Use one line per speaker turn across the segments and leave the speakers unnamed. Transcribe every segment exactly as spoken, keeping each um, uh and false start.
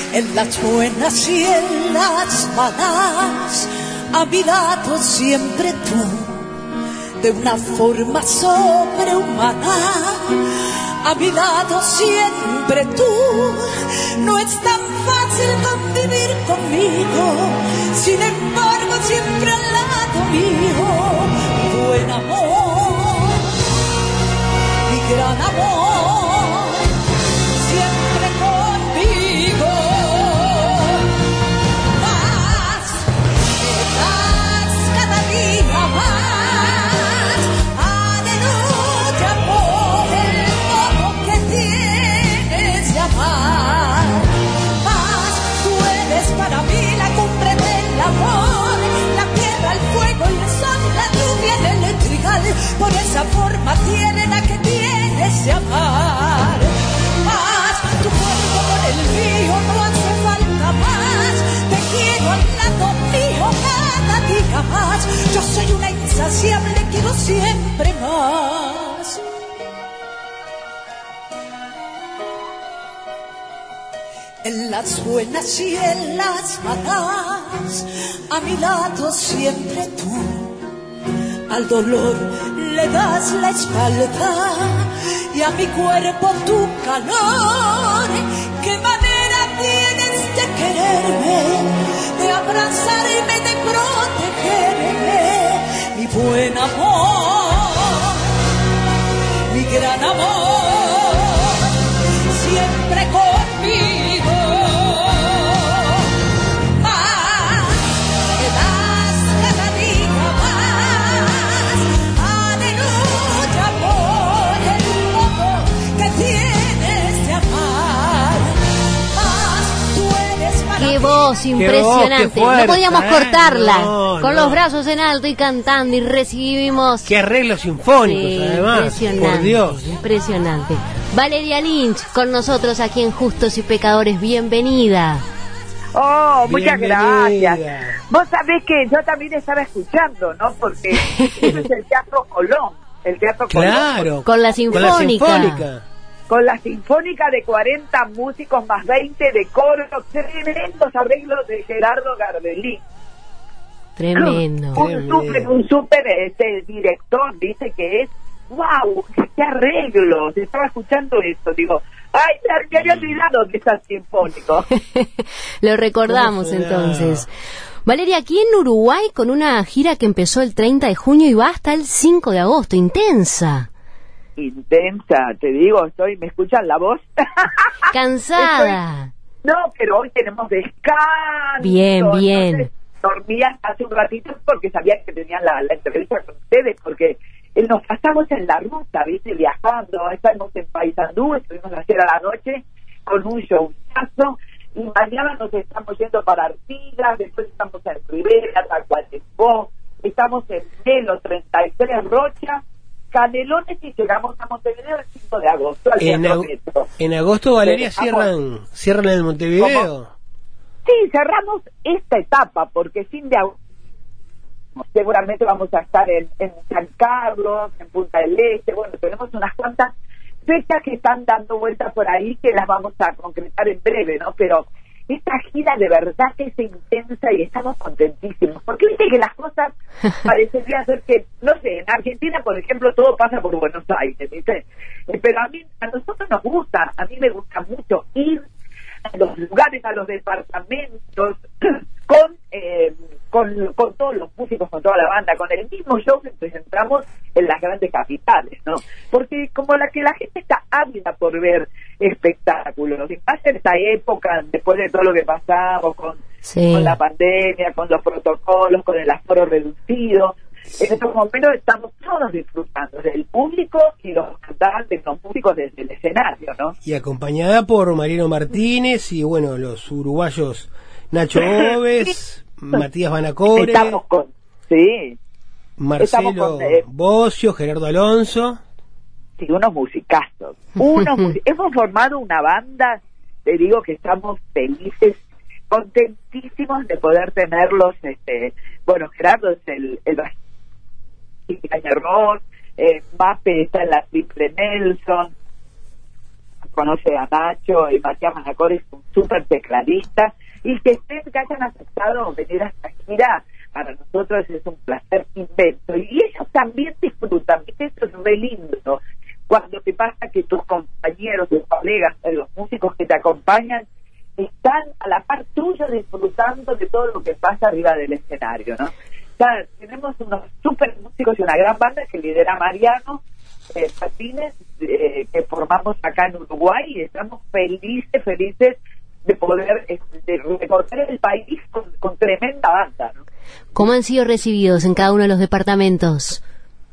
En las buenas y en las malas, a mi lado siempre tú, de una forma sobrehumana. A mi lado siempre tú, no es tan fácil convivir conmigo, sin embargo siempre al lado mío. Buen amor, mi gran amor, siempre conmigo. Más, me das cada día más. Aleluya por el modo que tienes de amar. Más, tú eres para mí la cumbre del amor, la tierra, el fuego, el sol, la lluvia, el electrical. Por esa forma tiene la que tienes de amar. Más, tu cuerpo con el mío, no hace falta más. Te quiero al lado mío cada día más. Yo soy una insaciable, quiero siempre más. En las buenas y en las malas, a mi lado siempre tú. Al dolor le das la espalda y a mi cuerpo tu calor. ¿Qué manera tienes de quererme, de abrazarme, de protegerme? Mi buen amor, mi gran amor, siempre conmigo. Más, me das cada día más. Aleluya por el modo que tienes de amar. Más, tú eres para
Qué
mí.
voz impresionante.
qué fuerte,
no podíamos
¿eh?
cortarla.
No,
Con
no.
los brazos en alto y cantando y recibimos.
Qué arreglos sinfónicos,
Sí,
además.
impresionante,
Por Dios.
impresionante. Valeria Lynch con nosotros aquí en Justos y Pecadores. Bienvenida.
Oh, muchas
Bienvenida.
gracias. Vos sabés que yo también estaba escuchando, ¿no? Porque eso es el Teatro Colón. El Teatro Colón.
Claro.
Con la
Con la
Sinfónica.
sinfónica.
Con la Sinfónica de cuarenta músicos más veinte de coro. Tremendos arreglos de Gerardo Garbelí.
Tremendo.
Un súper, un súper este, director, dice que es, wow, qué arreglos. Estaba escuchando esto, digo, ay, me había olvidado que está sinfónico.
Lo recordamos
¿Cómo será?
entonces. Valeria, aquí en Uruguay con una gira que empezó el treinta de junio y va hasta el cinco de agosto, intensa.
Intensa, te digo, estoy, ¿me escuchan la voz?
Cansada.
No, pero hoy tenemos descanso.
Bien, bien.
Entonces, dormía hace un ratito porque sabía que tenían la, la entrevista con ustedes, porque eh, nos pasamos en la ruta, ¿viste? Viajando, estamos en Paysandú, estuvimos ayer a la noche con un showzazo, y mañana nos estamos yendo para Artigas, después estamos en Rivera, Tacuarembó, estamos en Melo, treinta y tres Rocha, Canelones, y llegamos a Montevideo el cinco de agosto. Al
En,
Teatro
ag-
Metro.
en agosto, Valeria,
Pero
cierran cierran el Montevideo.
Sí, cerramos esta etapa porque fin de agosto seguramente vamos a estar en, en San Carlos, en Punta del Este. Bueno, tenemos unas cuantas fechas que están dando vueltas por ahí que las vamos a concretar en breve, ¿no? Pero esta gira de verdad que es intensa y estamos contentísimos, porque viste que las cosas parecería ser que, no sé, en Argentina, por ejemplo, todo pasa por Buenos Aires, ¿viste? Eh, Pero a mí, a nosotros nos gusta, a mí me gusta mucho ir a los lugares, a los departamentos, con, eh, con con todos los músicos, con toda la banda, con el mismo show que presentamos en las grandes capitales, ¿no? Porque como la que la gente está ávida por ver espectáculos, y más en esta época, después de todo lo que pasamos con,
Sí.
con la pandemia, con los protocolos, con el aforo reducido, en estos momentos estamos todos disfrutando del público y los cantantes, los músicos desde el escenario, ¿no?
Y acompañada por Mariano Martínez y, bueno, los uruguayos Nacho Oves, Matías Vanacore,
Estamos con, sí,
Marcelo
estamos con, eh,
Bocio, Gerardo Alonso.
sí, unos musicazos, unos music- hemos formado una banda, te digo que estamos felices, contentísimos de poder tenerlos, este, bueno, Gerardo es el, el bajista, Rock, eh, Mape está en la Triple Nelson, conoce a Nacho, y Matías Manacor es un súper tecladista, y que estén, que hayan aceptado venir a esta gira, para nosotros es un placer inmenso, y ellos también disfrutan, ¿viste? Eso es re lindo, cuando te pasa que tus compañeros, tus colegas, los músicos que te acompañan, están a la par tuya disfrutando de todo lo que pasa arriba del escenario, ¿no? O sea, tenemos unos súper músicos y una gran banda que lidera Mariano eh, Martínez, eh, que formamos acá en Uruguay, y estamos felices, felices de poder eh, de recorrer el país con, con tremenda banda, ¿no?
¿Cómo han sido recibidos en cada uno de los departamentos?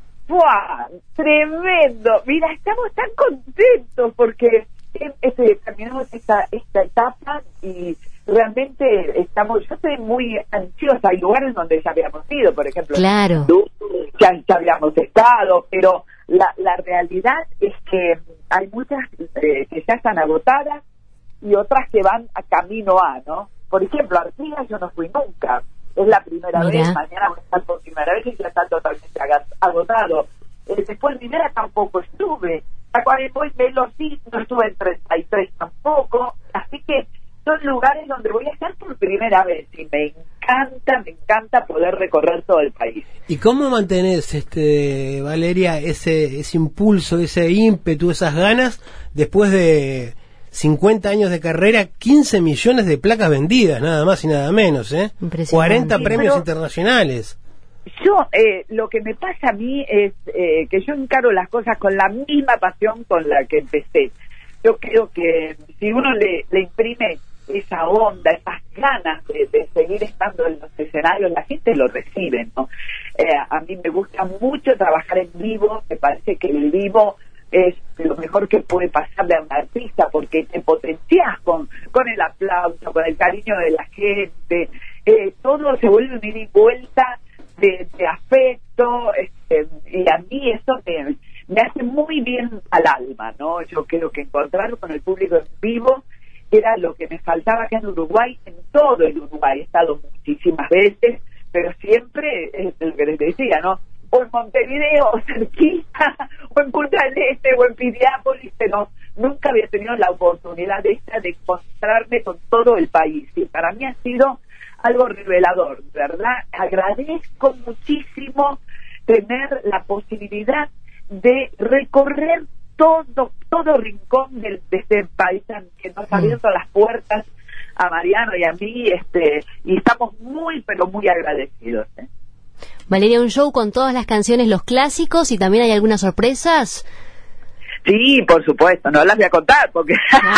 ¡Buah! ¡Tremendo! Mira, estamos tan contentos porque eh, este, terminamos esta, esta etapa y realmente estamos, yo estoy muy ansiosa. Hay lugares donde ya habíamos ido, por ejemplo,
claro,
ya, ya habíamos estado, pero la, la realidad es que hay muchas eh, que ya están agotadas y otras que van a camino a, ¿no? Por ejemplo, Artigas yo no fui nunca, es la primera
Mira.
vez, mañana voy a estar por primera vez y ya está totalmente agotado. Eh, después Rivera tampoco estuve, a Cuarembo y Melo sí, no estuve en treinta y tres tampoco, así que son lugares donde voy a estar por primera vez y me encanta, me encanta poder recorrer todo el país.
¿Y cómo mantenés, este, Valeria, ese, ese impulso, ese ímpetu, esas ganas, después de cincuenta años de carrera, quince millones de placas vendidas, nada más y nada menos, ¿eh? cuarenta
Sí,
premios
pero
internacionales?
Yo, eh, lo que me pasa a mí es eh, que yo encaro las cosas con la misma pasión con la que empecé. Yo creo que si uno le, le imprime esa onda, esas ganas de, de seguir estando en los escenarios, la gente lo recibe, ¿no? Eh, a mí me gusta mucho trabajar en vivo, me parece que el vivo es lo mejor que puede pasarle a un artista, porque te potencias con, con el aplauso, con el cariño de la gente, eh, todo se vuelve un ida y vuelta de, de afecto, este, y a mí eso me, me hace muy bien al alma, ¿no? Yo creo que encontrar con el público en vivo era lo que me faltaba acá en Uruguay, en todo el Uruguay. He estado muchísimas veces, pero siempre es lo que les decía, ¿no? O en Montevideo, o cerquita, o en Punta del Este, o en Piriápolis, pero nunca había tenido la oportunidad esta de encontrarme con todo el país. Y para mí ha sido algo revelador, ¿verdad? Agradezco muchísimo tener la posibilidad de recorrer todo todo rincón de, de este país que nos ha abierto las puertas a Mariano y a mí, este y estamos muy, pero muy agradecidos, ¿eh?
Valeria, un show con todas las canciones, los clásicos, y también hay algunas sorpresas.
Sí, por supuesto, no las voy a contar porque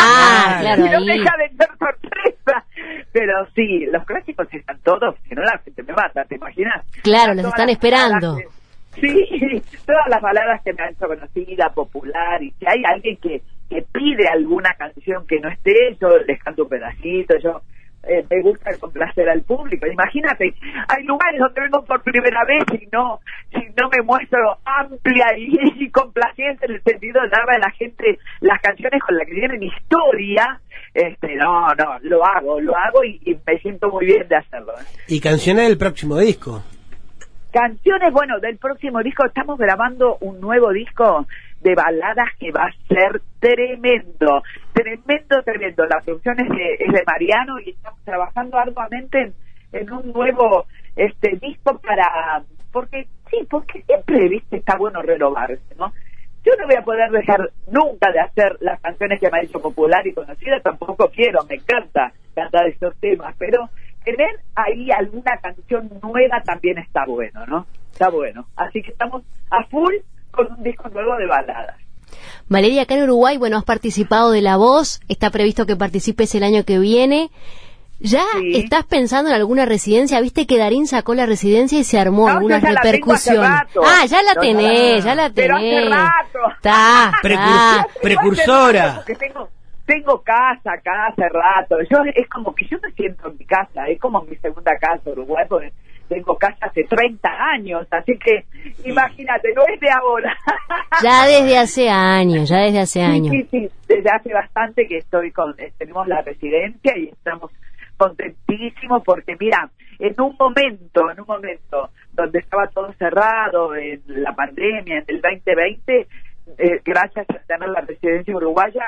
ah, claro,
no
ahí.
deja de ser sorpresa, pero sí, los clásicos están todos, si no la gente me mata, ¿te imaginas?
Claro, los
Todas
están
las
esperando.
baladas que- sí, todas las baladas que me han hecho conocida, popular, y si hay alguien que, que pide alguna canción que no esté, yo les canto un pedacito, yo eh, me gusta complacer al público. Imagínate, hay lugares donde vengo por primera vez y no si no me muestro amplia y, y complaciente en el sentido de darle a la gente las canciones con las que tienen historia. Este, no, no, lo hago, lo hago y, y me siento muy bien de hacerlo, ¿eh?
Y canciones del próximo disco.
Canciones, bueno, del próximo disco, estamos grabando un nuevo disco de baladas que va a ser tremendo, tremendo, tremendo. La producción es de, es de Mariano y estamos trabajando arduamente en, en un nuevo este disco para, porque sí, porque siempre, viste, está bueno renovarse, ¿no? Yo no voy a poder dejar nunca de hacer las canciones que me ha hecho popular y conocida, tampoco quiero, me encanta cantar estos temas, pero tener ahí alguna canción nueva también está bueno, ¿no? Está bueno. Así que estamos a full con un disco nuevo de baladas.
Valeria, acá en Uruguay, bueno, has participado de La Voz, está previsto que participes el año que viene. ¿Ya
Sí.
estás pensando en alguna residencia? ¿Viste que Darín sacó la residencia y se armó
No,
algunas
yo ya la tengo hace
repercusiones?
rato.
Ah, ya la
No,
tenés,
no,
ya la
pero
tenés.
hace rato.
Está,
Precursor-
está.
precursora.
Porque tengo, tengo casa acá hace rato. Yo es como que yo me siento en mi casa, es como mi segunda casa, Uruguay, porque tengo casa hace treinta años, así que imagínate, no es de ahora.
Ya desde hace años, ya desde hace años.
Sí, sí, sí, desde hace bastante que estoy con, eh, tenemos la residencia y estamos contentísimos porque mira, en un momento, en un momento donde estaba todo cerrado, en la pandemia, en el veinte veinte, eh, gracias a tener la residencia uruguaya,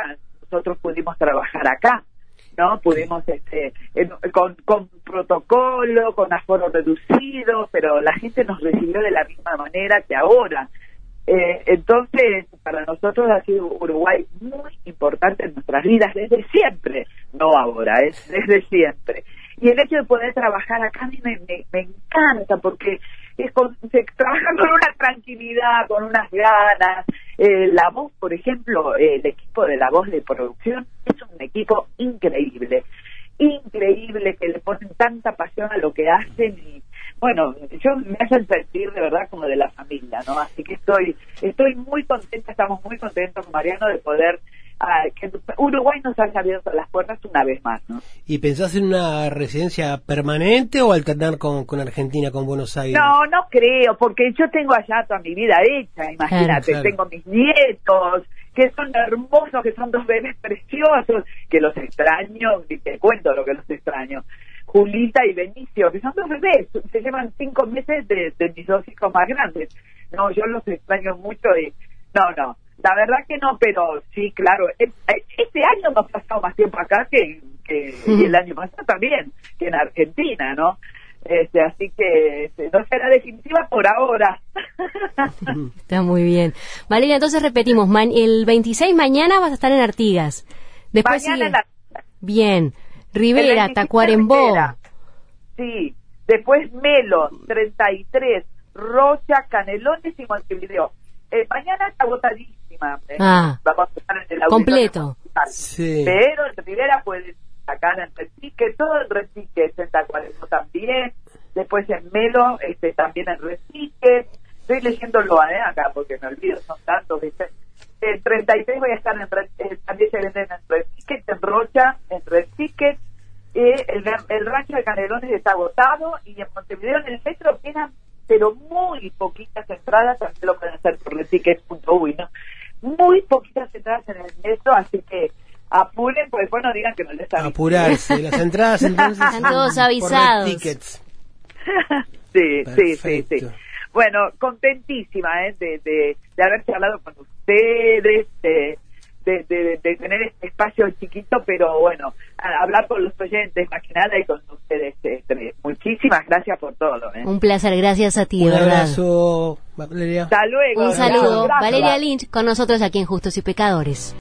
nosotros pudimos trabajar acá, ¿no? Pudimos, este, en, con, con protocolo, con aforo reducido, pero la gente nos recibió de la misma manera que ahora. Eh, entonces, para nosotros ha sido Uruguay muy importante en nuestras vidas desde siempre, no ahora, es desde siempre. Y el hecho de poder trabajar acá a mí me, me, me encanta, porque es con, se trabaja con una tranquilidad, con unas ganas. Eh, la voz, por ejemplo, eh, el equipo de la voz de producción es un equipo increíble, increíble, que le ponen tanta pasión a lo que hacen y, bueno, yo me hacen sentir de verdad como de la familia, ¿no? Así que estoy estoy muy contenta, estamos muy contentos con Mariano de poder, uh, que Uruguay nos haya abierto las puertas una vez más, ¿no?
¿Y pensás en una residencia permanente o alternar con, con Argentina, con Buenos Aires?
No, no creo, porque yo tengo allá toda mi vida hecha, imagínate,
claro, claro.
Tengo mis nietos, que son hermosos, que son dos bebés preciosos, que los extraño, y te cuento lo que los extraño. Julita y Benicio, que son dos bebés, se llevan cinco meses de, de mis dos hijos más grandes. No, yo los extraño mucho y no, no, la verdad que no, pero sí, claro, este año hemos pasado más tiempo acá que, que y el año pasado también, que en Argentina, ¿no? Este, así que este, no será definitiva por ahora.
Está muy bien. Valeria, entonces repetimos, man, el veintiséis mañana vas a estar en Artigas. Después
mañana
sigue...
en la...
Bien. Rivera, Tacuarembó.
Rivera. Sí, después Melo, treinta y tres, Rocha, Canelones y Montevideo. Eh, mañana está agotadísima. ¿eh?
Ah,
Vamos a estar en el
completo.
Sí.
Pero en Rivera puedes sacar en Repique, todo en Repique, en Tacuarembó también. Después en Melo, este, también en Repique. Estoy leyéndolo ¿eh? acá porque me olvido, son tantos, ¿viste? En treinta y tres voy a estar en Red, eh, también se venden en Red Ticket, en Rocha, en Red Ticket, eh, el, el rancho de Canelones está agotado y en Montevideo en el metro quedan pero muy poquitas entradas, también lo pueden hacer por redticket punto uy, ¿no? Muy poquitas entradas en el metro, así que apuren, pues después no digan que no les avisan.
Apurarse, las entradas entonces
están todos
por
avisados.
Red Tickets.
sí, sí, sí,
Perfecto.
sí. Bueno, contentísima ¿eh? de, de, de haber charlado con ustedes, de, de, de, de tener este espacio chiquito, pero bueno, a hablar con los oyentes más que nada y con ustedes eh, tres. Muchísimas gracias por todo. ¿eh?
Un placer, gracias a ti,
Un
de verdad.
abrazo, Valeria.
Hasta luego.
Un saludo.
Gracias.
Valeria Lynch con nosotros aquí en Justos y Pecadores.